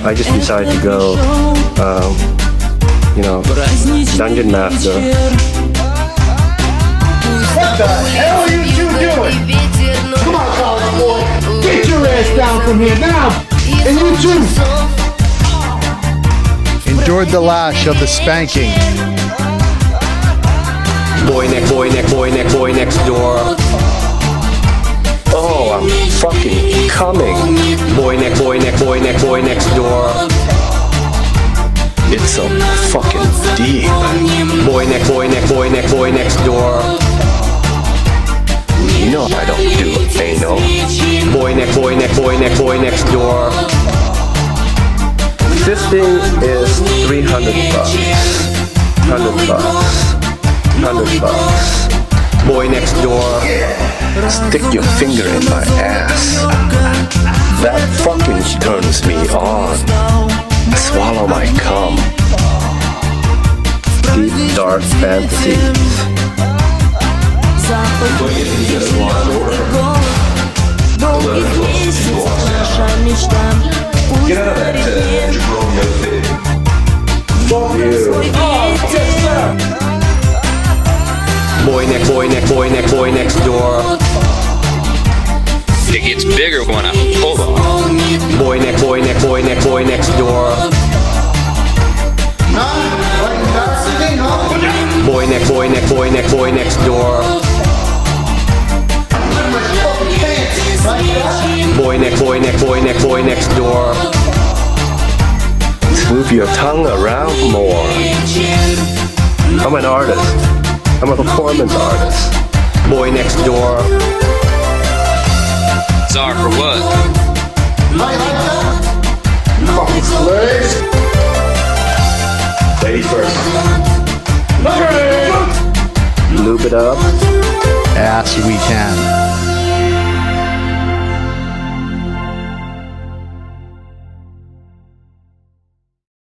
I just decided to go, Dungeon Master. What the hell are you two doing? Come on, college boy. Get your ass down from here now. And you too. Endured the lash of the spanking. Boy next door. Oh, I'm fucking coming. Boy next door. It's so fucking deep. Boy next door. You know I don't do anal. Boy next door. Fisting is $300. $100. Boy next door. Stick your finger in my ass. That fucking turns me on. Swallow my cum. Deep dark fantasies. Get out of that jabroni thing. Fuck you. Boy next door. It gets bigger when I pull them. Boy next door. Boy next door. Boy next door. Move your tongue around more. I'm an artist. I'm a performance artist. Boy next door. Czar for what? Fucking slaves. Ladies first. Lube it up. Ass we can.